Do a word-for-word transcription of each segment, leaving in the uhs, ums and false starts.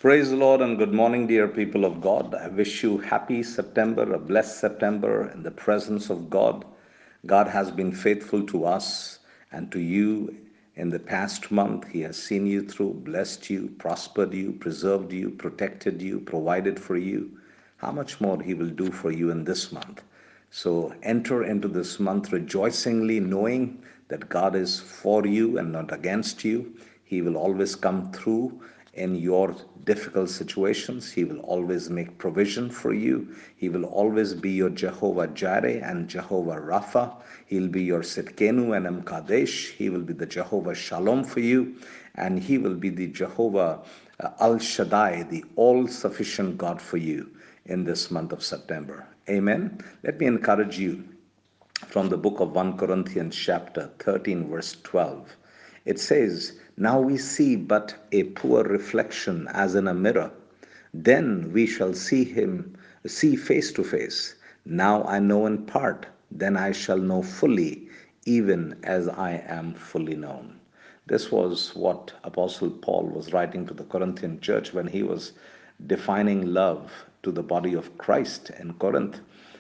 Praise the Lord and good morning, dear people of God. I wish you happy September, a blessed September in the presence of God. God has been faithful to us and to you in the past month. He has seen you through, blessed you, prospered you, preserved you, protected you, provided for you. How much more He will do for you in this month? So enter into this month rejoicingly, knowing that God is for you and not against you. He will always come through in your difficult situations. He will always make provision for you. He will always be your Jehovah Jireh and Jehovah Rapha. He'll be your Sitkenu and Emkadesh. He will be the Jehovah Shalom for you. And He will be the Jehovah uh, Al Shaddai, the all sufficient God for you in this month of September. Amen. Let me encourage you from the book of First Corinthians chapter thirteen verse twelve. It says, "Now we see but a poor reflection as in a mirror. Then we shall see him see face to face. Now I know in part, then I shall know fully, even as I am fully known." This was what Apostle Paul was writing to the Corinthian church when he was defining love to the body of Christ in Corinth.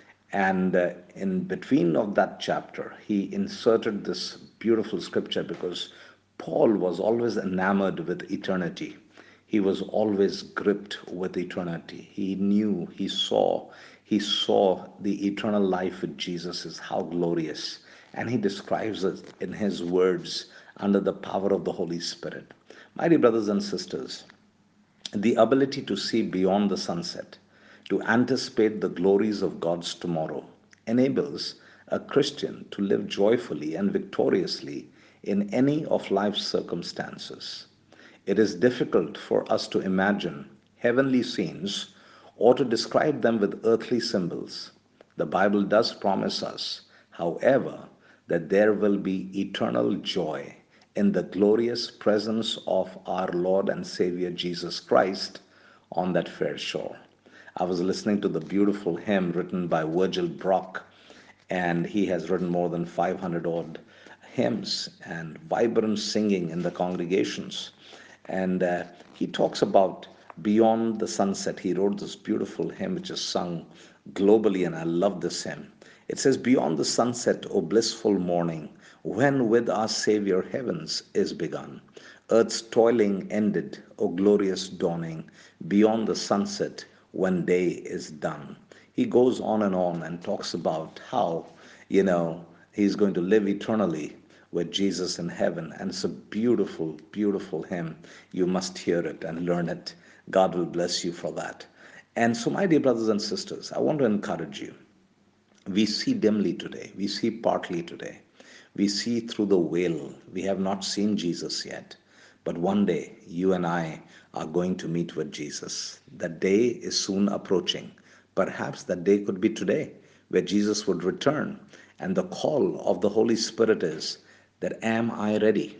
And uh, in between of that chapter, he inserted this beautiful scripture because Paul was always enamored with eternity. He was always gripped with eternity. He knew, he saw, he saw the eternal life with Jesus is how glorious. And he describes it in his words under the power of the Holy Spirit. My dear brothers and sisters, the ability to see beyond the sunset, to anticipate the glories of God's tomorrow, enables a Christian to live joyfully and victoriously in any of life's circumstances. It is difficult for us to imagine heavenly scenes or to describe them with earthly symbols. The Bible does promise us, however, that there will be eternal joy in the glorious presence of our Lord and Savior Jesus Christ on that fair shore. I was listening to the beautiful hymn written by Virgil Brock, and he has written more than five hundred odd hymns and vibrant singing in the congregations. And uh, he talks about Beyond the Sunset. He wrote this beautiful hymn which is sung globally, and I love this hymn. It says, "Beyond the sunset, O blissful morning, when with our Savior heavens is begun, earth's toiling ended, O glorious dawning, beyond the sunset, when day is done." He goes on and on and talks about how, you know, he's going to live eternally with Jesus in heaven. And it's a beautiful, beautiful hymn. You must hear it and learn it. God will bless you for that. And so, my dear brothers and sisters, I want to encourage you. We see dimly today, we see partly today, we see through the veil. We have not seen Jesus yet. But one day, you and I are going to meet with Jesus. That day is soon approaching. Perhaps that day could be today, where Jesus would return. And the call of the Holy Spirit is that, am I ready?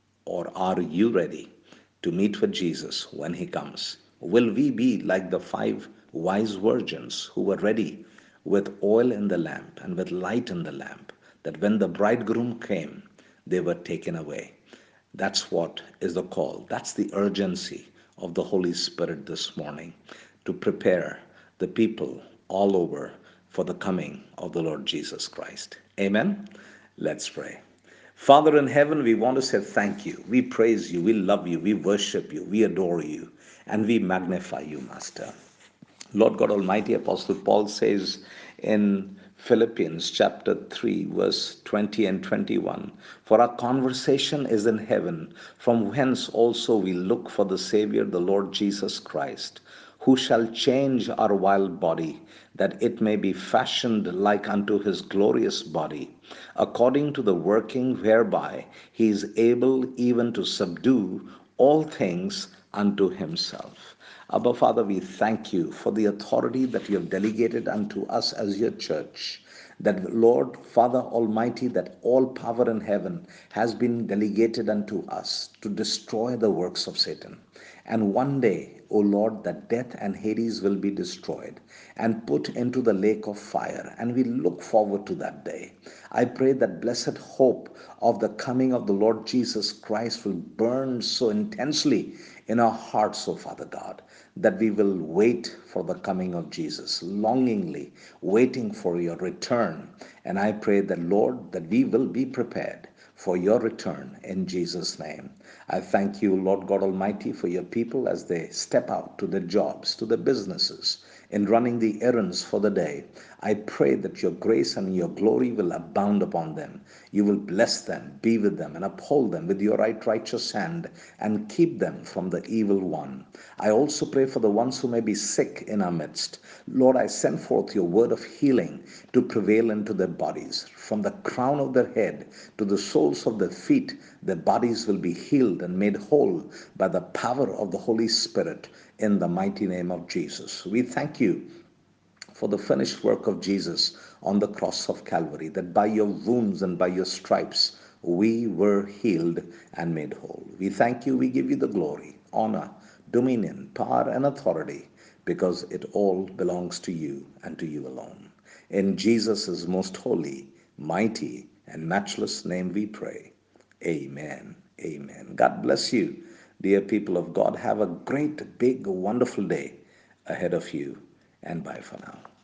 Or are you ready to meet with Jesus when He comes? Will we be like the five wise virgins who were ready with oil in the lamp and with light in the lamp, that when the bridegroom came, they were taken away? That's what is the call. That's the urgency of the Holy Spirit this morning, to prepare the people all over for the coming of the Lord Jesus Christ. Amen. Let's pray. Father in heaven, we want to say thank you. We praise you. We love you. We worship you. We adore you. And we magnify you, Master. Lord God Almighty, Apostle Paul says in Philippians chapter three, verse twenty and twenty-one, "For our conversation is in heaven, from whence also we look for the Savior, the Lord Jesus Christ, who shall change our vile body, that it may be fashioned like unto his glorious body, according to the working whereby he is able even to subdue all things unto himself." Abba, Father, we thank you for the authority that you have delegated unto us as your church. That, Lord, Father Almighty, that all power in heaven has been delegated unto us to destroy the works of Satan. And one day, O Lord, that death and Hades will be destroyed and put into the lake of fire. And we look forward to that day. I pray that blessed hope of the coming of the Lord Jesus Christ will burn so intensely in our hearts, O Father God, that we will wait for the coming of Jesus, longingly waiting for your return. And I pray that, Lord, that we will be prepared for your return in Jesus' name. I thank you, Lord God Almighty, for your people as they step out to their jobs, to their businesses, in running the errands for the day. I pray that your grace and your glory will abound upon them. You will bless them, be with them, and uphold them with your right righteous hand, and keep them from the evil one. I also pray for the ones who may be sick in our midst. Lord, I send forth your word of healing to prevail into their bodies. From the crown of their head to the soles of their feet, their bodies will be healed and made whole by the power of the Holy Spirit in the mighty name of Jesus. We thank you for the finished work of Jesus on the cross of Calvary, that by your wounds and by your stripes we were healed and made whole. We thank you, we give you the glory, honor, dominion, power, and authority, because it all belongs to you and to you alone. In Jesus' most holy, mighty, and matchless name we pray. Amen. Amen. God bless you, dear people of God. Have a great, big, wonderful day ahead of you, and bye for now.